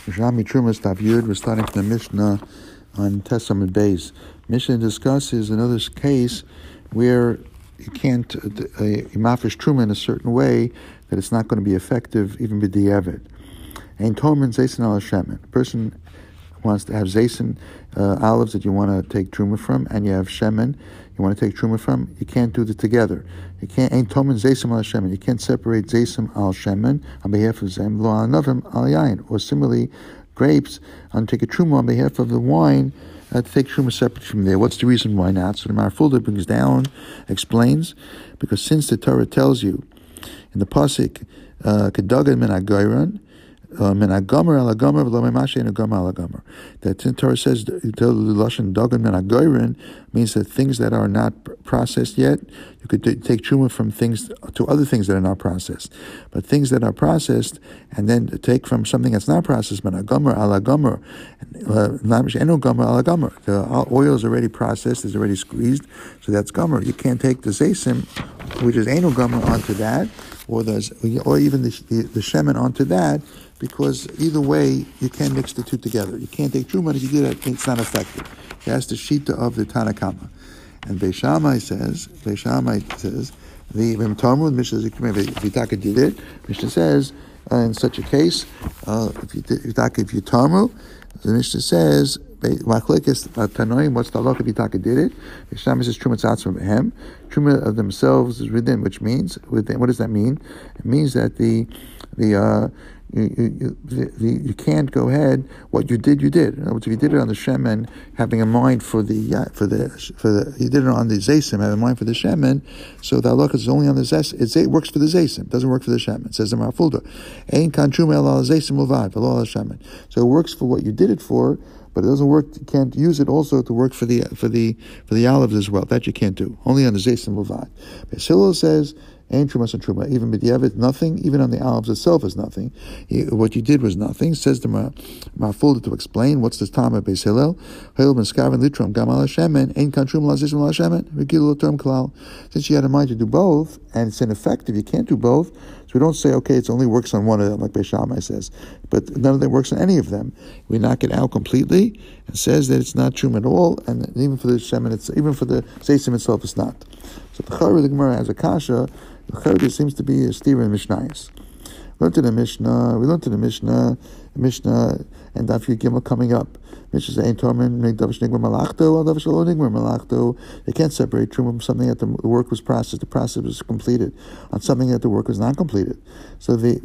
Shami Trumas Tav Yud. We're starting from the Mishnah on Tesam and Beis. Mishnah discusses another case where you can't mafish truma in a certain way that it's not going to be effective even b'di'evet. Ein tomen zaysin al shemen. A person wants to have zaysin olives that you want to take truma from, and you have shemen you want to take truma from. You can't do it together. You can't ein tomen zaysim al shemen. You can't separate zaysim al shemen on behalf of zayim lo al navim al yain. Or similarly, grapes and take a truma on behalf of the wine. To take truma separate from there. What's the reason why not? So the Marfulda brings down, explains, because since the Torah tells you in the pasuk, "Kedagan min ha'gayran, min ha'gomer al ha'gomer v'lo memashe in ha'gomer al ha'gomer," that the Torah says the lashon dagan min ha'gayran means that things that are not processed yet, you could take truma from things to other things that are not processed. But things that are processed, and then take from something that's not processed, min ha'gomer al ha'gomer, the oil is already processed, is already squeezed, so that's gomer. You can't take the zaysim, which is eno gomer, onto that, or even the shemen onto that, because either way you can't mix the two together. You can't take truma. If you do that, it's not effective. That's the shita of the Tanakama. And Beis Shammai says, the Mishnah Vitaka did it. Mishnah says, in such a case, if you tarmu, the Mishnah says, what's the halacha if Vitaka did it? Beis Shammai says, truma tzatz from truma of themselves is within, which means within. What does that mean? It means that you can't go ahead. What you did, you did. In other words, if you did it on the shemen, having a mind for the you did it on the zaysim, having a mind for the shemen. So the halacha is only on the zaysim. It works for the zaysim, doesn't work for the shemen. It says the Marfulda, ein kan truma el al zaysim uvad v'lo al shemen. So it works for what you did it for, but it doesn't work. You can't use it also to work for the olives as well. That you can't do. Only on the zaysim uvad. Beis Hillel says, ain't truma and truma. Even b'di'evet, nothing. Even on the olives itself is nothing. What you did was nothing. Says the Marfulda to explain what's the time of Beis Hillel. Hillel ben skaven litrom gam al shemen ain't kan truma lazishim al shemen regilu term klal. Since you had in mind to do both, and it's ineffective, you can't do both. So we don't say, okay, it only works on one of them, like Beis Shammai says, but none of them works on any of them. We knock it out completely and says that it's not truma at all, and even for the shemen, even for the zaysim itself, it's not. So the Chari, the Gemara has a kasha. There seems to be a steer in Mishnayos. We learned in the Mishnah, and Daf Yud Gimel coming up. Mishnah says, "Ein tormin davish nigmar malachto, al davish lo nigmar malachto." They can't separate truma from something that the work was processed, the process was completed, on something that the work was not completed. So you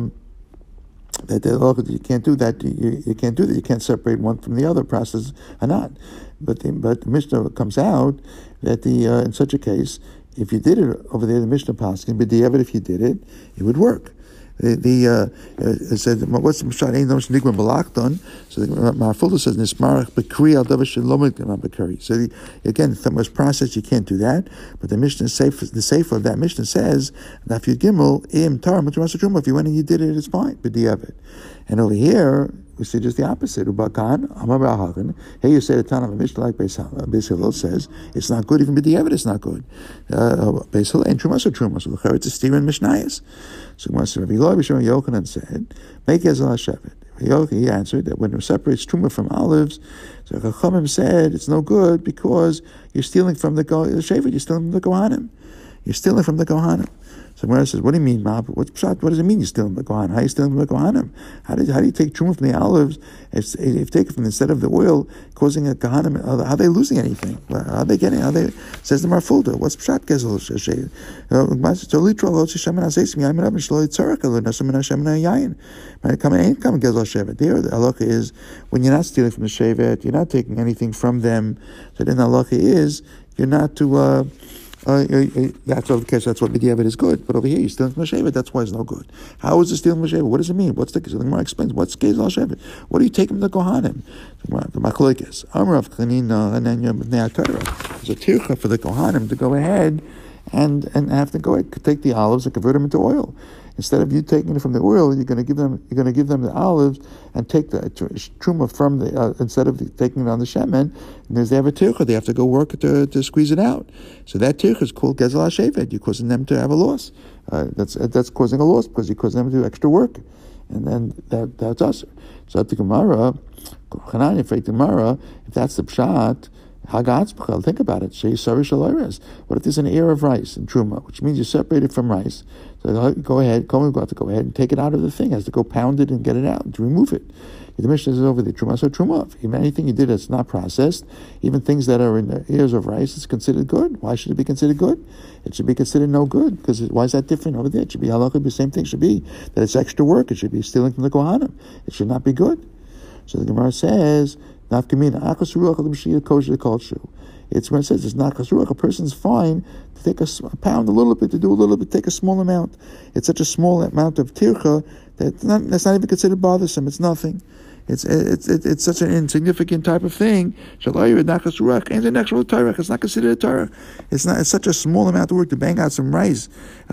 can't do that. You can't do that. You can't separate one from the other. Process or not. But the Mishnah comes out that in such a case, if you did it over there, the Mishnah paskin, but if you did it, it would work. It said, "What's the Mishnah? Ain't no nigmar malachton." So the Marfulda says, "Nismarach bekri al davar shelomit bekri." So again, if it was processed, you can't do that. But the Mishnah the sefer of that Mishnah says, "Daf Yud Gimel im tar matras truma." If you went and you did it, it's fine. B'di'evet. And over here, we see just the opposite. Ubakan, Amar B'Hagan. Here you say the Tanakh of Mishnah, like Beis Hillel says, it's not good. Even b'di'evet, it's not good. Beis Hillel ain't truma. So the it's a steer in Mishnayos. So Rabbi Yochanan said, "Make Gezel HaShevet." He answered that when it separates truma from olives, so Chachamim said it's no good because you're stealing from the shevet. You're stealing from the Kohanim. You're stealing from the Kohanim. So Gemara says, "What do you mean, Mab? What does it mean you're stealing from the Kohanim? How are you stealing from the Kohanim? How do you take truma from the olives? If you take it from instead of the oil, causing a Kohanim, how are they losing anything? How are they getting? Says the Marfulda. What's pshat gezel shevet? There, the halacha is when you're not stealing from the shevet, you're not taking anything from them. So then the halacha is you're not to. That's the case. That's what b'di'evet is good. But over here, you're stealing from the shevet. That's why it's no good. How is it stealing from the shevet? What does it mean? What's the case? The Gemara explains. What's gezel shevet? What do you take from the Kohanim? The machlokes. Amar of Chanina Hananya b'nei HaTorah. There's a tircha for the Kohanim to go ahead and have to go ahead, take the olives and convert them into oil. Instead of you taking it from the oil, you're going to give them the olives and take the truma from the instead of taking it on the shemen. And they have a tircha, they have to go work to squeeze it out. So that tircha is called gezel hashevet. You're causing them to have a loss. That's causing a loss because you're causing them to do extra work. and then that's us. So the Gemara, if that's the pshat, think about it. What if there's an ear of rice in truma, which means you separate it from rice? So go ahead and take it out of the thing. It has to go pound it and get it out to remove it. The Mishnah says over the truma, so truma. Even anything you did that's not processed, even things that are in the ears of rice, is considered good. Why should it be considered good? It should be considered no good, because why is that different over there? It should be halakha. The same thing should be that it's extra work. It should be stealing from the kohanim. It should not be good. So the Gemara says, it's when it says it's not chasruach. A person's fine to take a pound a little bit, to do a little bit, take a small amount. It's such a small amount of tircha that's not even considered bothersome. It's nothing. It's such an insignificant type of thing. It's not considered a Torah. It's such a small amount of work to bang out some rice,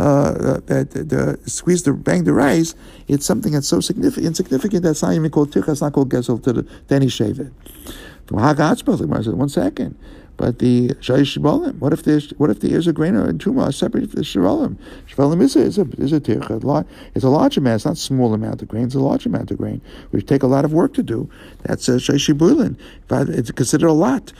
bang the rice. It's something that's so insignificant that's not even called tircha. It's not called gezel to any shevet. 1 second. But the shayish shibalim, what if the ears of grain and truma are separated from the shibalim? Shibalim is a tircha. It's a large amount. It's not a small amount of grain. It's a large amount of grain, which take a lot of work to do. That's shayish shibalim. It's considered a lot.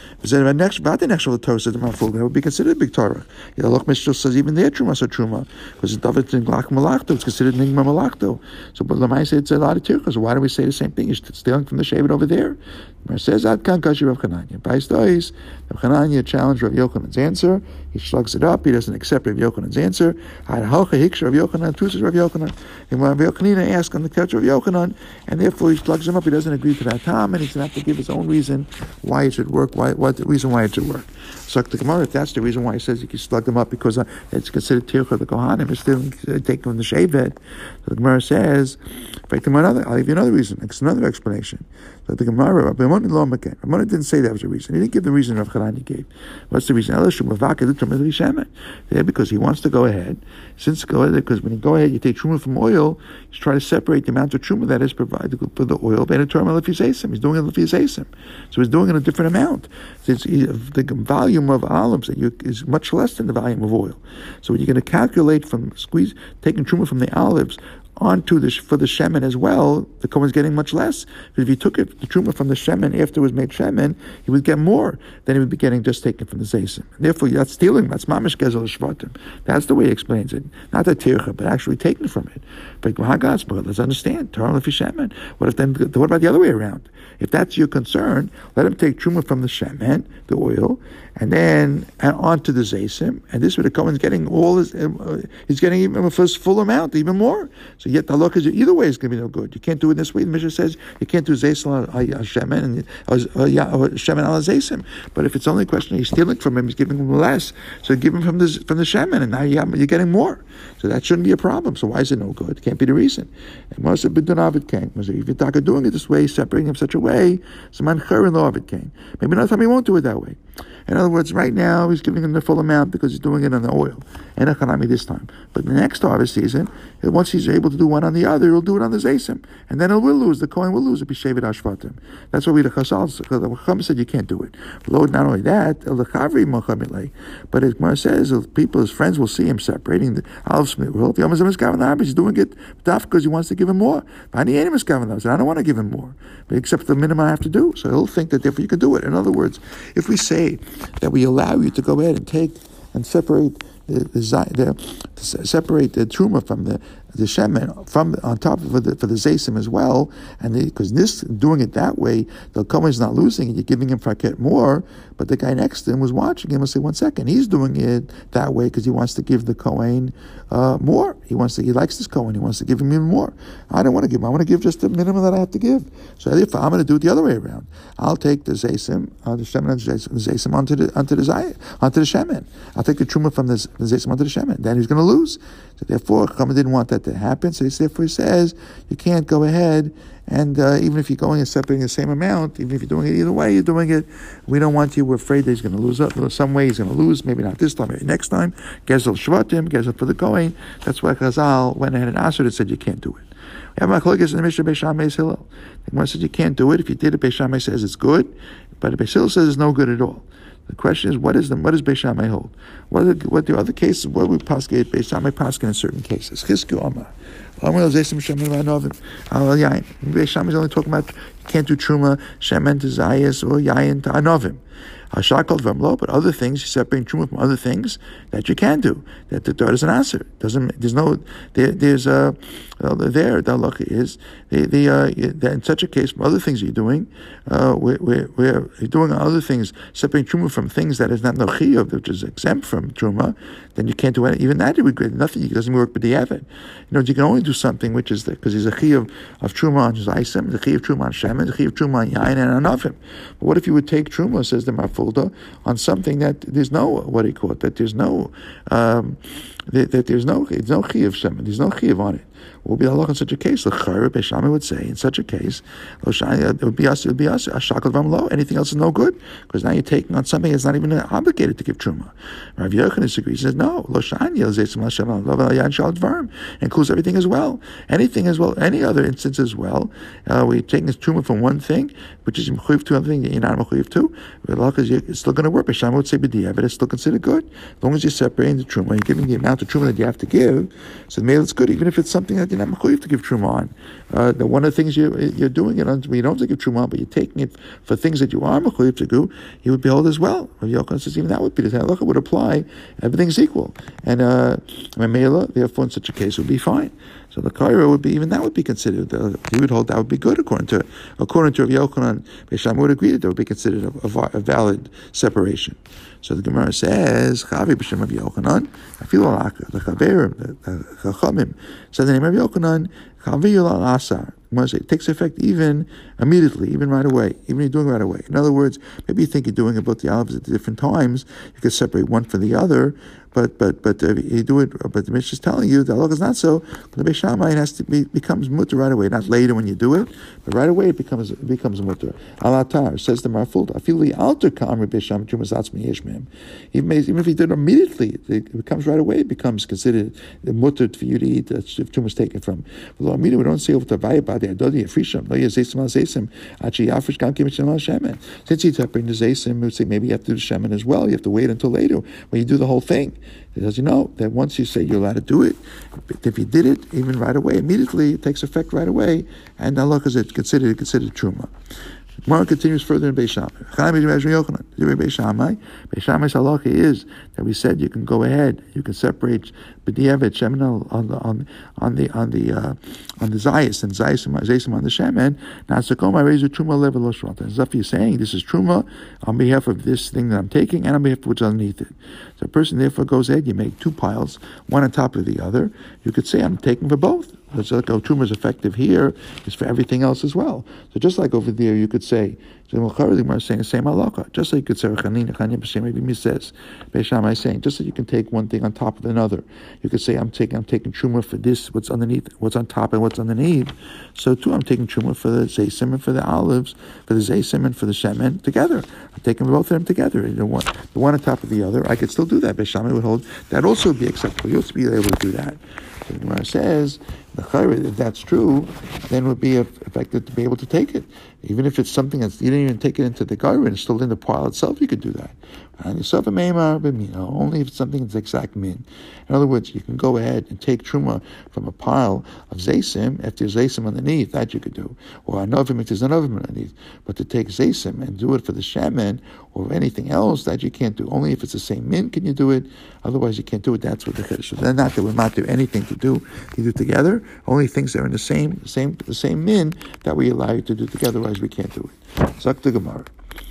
That would be considered a big Torah. The Loch Mishnah says even their truma is a truma, because it's davet in glach malachto. It's considered nigma malachto. So, but Lamaisa it's a lot of tircha. So why do we say the same thing? You're stealing from the shevet over there. It says Ad kan kashi Rav Chananya. Bais Rav Chananya challenged Rav Yochanan's answer. He shrugs it up. He doesn't accept Rav Yochanan's answer. Rav Yochanan chooses Rav Yochanan. And Rav Yochanan asks on the couch of Rav Yochanan, and therefore he slugs him up. He doesn't agree to that time, and he's going to have to give his own reason why it should work. What the reason why it should work? So the Gemara, if that's the reason why he says you can slug them up because it's considered tircha the kohanim, it's still taken from the shevet. So the Gemara says, I'll give you another reason. It's another explanation. So the Gemara, Ramona didn't say that was a reason. He didn't give the reason Rav Chananya gave. What's the reason? Yeah, because he wants to go ahead. Because when you go ahead, you take truma from oil, you try to separate the amount of truma that is provided for the oil. He's doing it so he's doing it a different amount. The volume of olives is much less than the volume of oil. So when you're going to calculate from taking truma from the olives onto for the shemen as well, the kohen's getting much less. Because if you took the truma from the shemen after it was made shemen, he would get more than he would be getting just taken from the zaysim. Therefore, that's stealing. That's mamish gezel shvatim. That's the way he explains it. Not the tircha, but actually taken from it. But let's understand. What about the other way around? If that's your concern, let him take truma from the shemen, the oil, and then onto the zaysim. And this way the kohen's getting he's getting even for his full amount, even more. So yet the halakha is either way is going to be no good. You can't do it this way. The Mishnah says you can't do zaysim shemen or shemen al zaysim. But if it's only a question he's stealing from him, he's giving him less. So give him from the shemen, and now you're getting more. So that shouldn't be a problem. So why is it no good? It can't be the reason. And most of it came. If you're doing it this way, separating him such a way, Saman Chur law of it came. Maybe another time he won't do it that way. In other words, right now he's giving him the full amount because he's doing it on the oil. And Echanami this time. But the next harvest season, once he's able to do one on the other, he'll do it on the zaysim. And then it will lose. The kohen will lose if he shaved ashvatim. That's why the Chacham said you can't do it. Not only that, but as Gemara says, his friends will see him separating the olives from the oil. He's doing it tough because he wants to give him more. I don't want to give him more, but except the minimum I have to do. So he'll think that therefore you can do it. In other words, if we say that we allow you to go ahead and take and separate separate the truma from the shemen from on top of for the zaysim as well, and because doing it that way, the kohen is not losing, and you're giving him fraket more. But the guy next to him was watching him and say, 1 second, he's doing it that way because he wants to give the kohen more. He likes this kohen. He wants to give him even more. I don't want to give him. I want to give just the minimum that I have to give. So therefore, I'm going to do it the other way around. I'll take the zaysim, the shemen and the zaysim onto the shemen. I'll take the truma from the zaysim onto the shemen. Then he's going to lose. So therefore, Chacham didn't want that to happen. So therefore he says you can't go ahead and even if you're going and separating the same amount, even if you're doing it either way, you're doing it. We don't want you. We're afraid that he's going to lose up. Some way he's going to lose. Maybe not this time. Maybe next time. Gezel shvatim, gezel for the kohen. That's why Chazal went ahead and answered and said you can't do it. We have machlokes in the Mishnah Beis Shammai Beis Hillel. The Gemara says you can't do it. If you did it, Beis Shammai says it's good, but Beis Hillel says it's no good at all. The question is, what does Beis Shammai hold? What do other cases? What would Paskin Beis Shammai Paskin in certain cases? Chizkiu Amar. Beis Shammai is only talking about you can't do truma shemen to zayis or yayin to anovim. Hashakal v'amlo, but other things, you separate truma from other things that you can do. That the Torah doesn't answer. There's the halacha is that in such a case, from other things you're doing, where you're doing other things, separating truma from things that is not no chiyuv, which is exempt from truma, then you can't do any, even that. You would nothing. It doesn't work with the avid. You can only do something which is because there's a chiyuv of truma on zaysim, the chiyuv of truma on shemen, the chiyuv of truma on yain and anavim. But what if you would take truma, says the Marfulda, on something that there's no that there's no there's no chiyuv shemen, there's no chiyuv on it. What would be the halacha in such a case? The Chayr Beis Shammai would say in such a case, it would be a shakal v'amlo. Anything else is no good because now you're taking on something that's not even obligated to give truma. Rav Yochanan disagrees. He says no. Lo shani elzeisim l'Hashem lo v'ayan shal dvarim includes everything as well. Anything as well. Any other instance as well. Where you're taking truma from one thing, which is mechuyev to another thing you're not mechuyev to. The halacha is it's still going to work. Beis Shammai would say b'diavad it's still considered good as long as you're separating the truma, you're giving the amount of truma that you have to give. So maybe it's good, even if it's something that you're not mechuyev to give truma on. One of the things you're doing it on, you don't have to give truma on, but you're taking it for things that you are mechuyev to do. He would behold as well. Rav Yochanan says even that would be the halacha would apply. Everything's equal, and Mamela, therefore, in such a case would be fine. So the Kaira would be, even that would be considered, he would hold that would be good according to Rav Yochanan. Beis Shammai would agree that that would be considered a valid separation. So the Gemara says, Chavi b'shem Rav Yochanan, afilu the Chaverim, the Chachamim, said the name of Yochanan, Chavi yulal asar. It takes effect even immediately, even right away, even you're doing it right away. In other words, maybe you think you're doing both the olives at different times. You could separate one from the other, but you do it. But the Mishnah is telling you the halacha is not so. The Beis Shammai becomes mutter right away, not later when you do it, but right away it becomes mutter. Alatar says the Marfulda, I feel the altar kam Beis Shammai trumas atzmi. Even if you did it immediately, it becomes right away. It becomes considered mutter for you to eat. If trumas taken from. But we don't say over the vayibad. Since he's separating the zaysim, we would say maybe you have to do the shemen as well. You have to wait until later when you do the whole thing. Because you know that once you say you're allowed to do it, if you did it even right away, immediately, it takes effect right away, and Allah is considered truma. Gemara continues further in Beis Shammai. Beis Shammai's halacha is that we said you can go ahead, you can separate b'diavad shemen on the zayis and zayis on the shemen. Now sakoma rezu truma level lo shvata. As if you're saying this is truma on behalf of this thing that I'm taking and on behalf of what's underneath it. So a person therefore goes ahead, you make two piles, one on top of the other. You could say I'm taking for both. It's like truma is effective here, is for everything else as well. So just like over there, you could say, saying the same halacha. Just like you could say, says, Beis Shammai is saying, just like you can take one thing on top of another. You could say, I'm taking truma for this, what's underneath, what's on top and what's underneath. So too, I'm taking truma for the zaysim and for the olives, for the zaysim and for the shemen together. I'm taking both of them together. The one on top of the other. I could still do that. Beis Shammai would hold that also would be acceptable. You'll be able to do that. So the Gemara says, if that's true, then it would be effective to be able to take it. Even if it's something that you didn't even take it into the garden, it's still in the pile itself, you could do that. Only if it's something that's exact min. In other words, you can go ahead and take truma from a pile of zaysim, if there's zaysim underneath, that you could do. Or anovim, if there's anovim underneath. But to take zaysim and do it for the shemen, or anything else, that you can't do. Only if it's the same min can you do it, otherwise you can't do it. That's what the chiddush is. Then not that we're not doing anything to do together, only things that are in the same min that we allow you to do together, otherwise we can't do it. Zak the Gemara.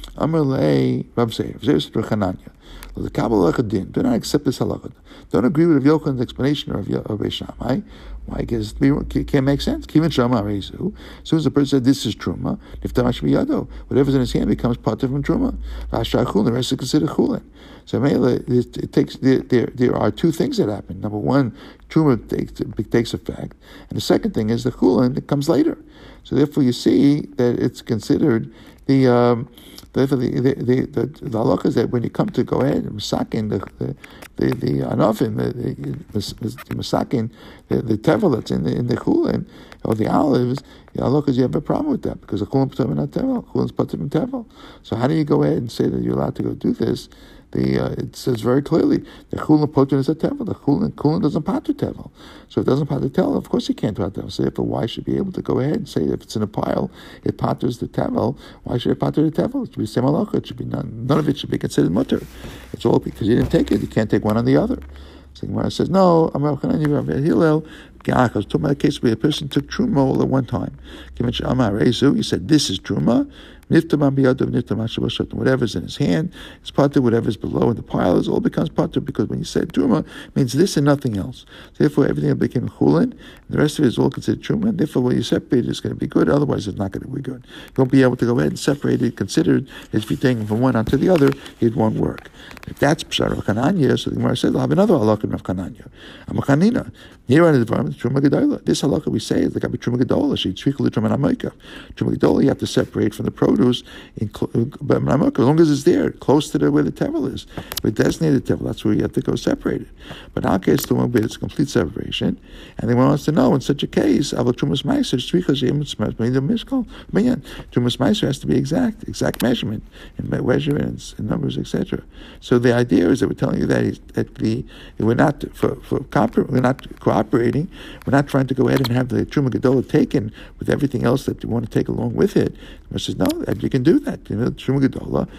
Amalei Rav Seir, Chananya. The Kabbalah Chadin. Do not accept this halakha. Don't agree with Rav Yochanan's explanation of Beis Shammai. Why? Because it can't make sense. Kivin Shama Rezu. As soon as the person said this is truma, Niftamash Biyado, whatever's in his hand becomes part from truma. Vashra Chulin, the rest is considered chulin. So it takes. There are two things that happen. Number one, truma takes effect, and the second thing is the chulin that comes later. So therefore, you see that it's considered the halakha is that when you come to go ahead and masakin the anofim, the masakin the tevel that's in the chulin, Or the olives, because you have a problem with that because the chulin patur min tevel, chulin's patur min tevel. So how do you go ahead and say that you're allowed to go do this? It says very clearly the chulin patur is a tevel. The chulin doesn't patur tevel. So if it doesn't patur tevel, of course you can't patur tevel. So therefore, why should be able to go ahead and say if it's in a pile, it paturs the tevel? Why should it patur the tevel? It should be the same halacha. It should be none of it should be considered mutter. It's all because you didn't take it. You can't take one on the other. So the Gemara says, no, I'm talking about a case where a person took truma all at one time. You said, this is truma. Whatever's in his hand is patur, whatever's below in the pile is all becomes patur, because when you said truma, it means this and nothing else. Therefore, everything became chulin, and the rest of it is all considered truma, and therefore when you separate it, it's going to be good, otherwise it's not going to be good. You won't be able to go ahead and separate it, consider it, if you're taking from one onto the other, it won't work. If that's Pshar Rav Chananya, so the Gemara says, I'll have another halakha in Rav Chananya. I'm a Chanina. This halakha we say is like a Truma Gedola. Truma Gedola, you have to separate from the produce, as long as it's there, close to where the tevel is. With designated tevel, that's where you have to go separate it. But in our case, the one where it's complete separation, and the one wants to know, in such a case, Trumas Meiser has to be exact measurement, and measurements, and numbers, etc. So the idea is that we're telling you that we're not cooperating. We're not trying to go ahead and have the Truma Gedola taken with everything else that you want to take along with it. The says, no, you can do that. Truma Gedola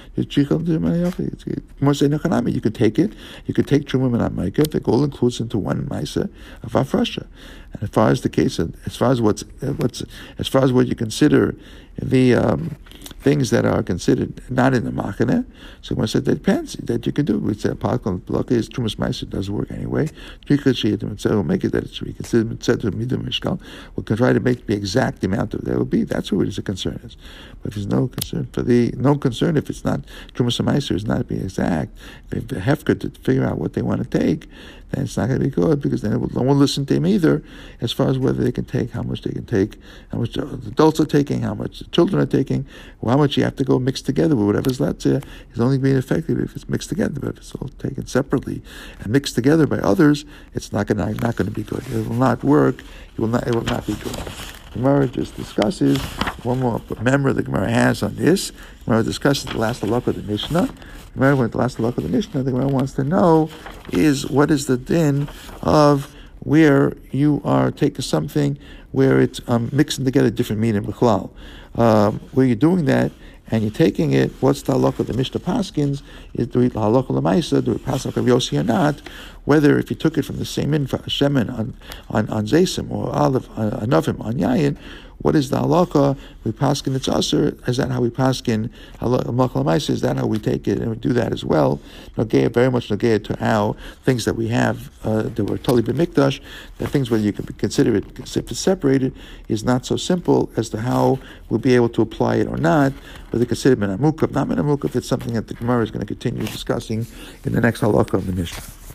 is you can take it. You can take Truma Minat Maika if it all includes into one Maisa of Afrasha. And as far as the case, as far as what you consider the things that are considered not in the machane, so when I said that depends that you can do. We said Palkon Block is Trumas Meiser doesn't work anyway. We'll make it that it should be considered Midah Mishkal. We'll try to make the exact amount of that will be. That's what the concern is. But there's no concern if it's not Trumas Meiser is not being exact. If the hefker to figure out what they want to take, then it's not going to be good, because then no one will listen to him either as far as whether they can take, how much they can take, how much the adults are taking, how much the children are taking, or how much you have to go mix together with whatever's left there. Is only being effective if it's mixed together. But if it's all taken separately and mixed together by others, it's not going to be good. It will not work. It will not be good. The Gemara just discusses one more member the Gemara has on this. The Gemara discusses the last halakha of the Mishnah. The Gemara went the last halakha of the Mishnah. The Gemara wants to know is what is the din of where you are taking something where it's mixing together different meat and bichlal. Where you're doing that and you're taking it, what's the halakha of the Mishnah Paskins? Is do it halakha l'maisa, do it pasak of Yossi or not? Whether if you took it from the same infra, shemen on zaysim or olive anavim on yayin, what is the halakha? We paskin it's usher. Is that how we paskin halakha l'maisa? Is that how we take it and we do that as well? Nogea, very much nogea to how things that we have that were totally b'mikdash, the things whether you can consider it if it's separated is not so simple as to how we'll be able to apply it or not. Whether consider ben amukav, not ben amukav, it's something that the Gemara is going to continue discussing in the next halakha of the Mishnah.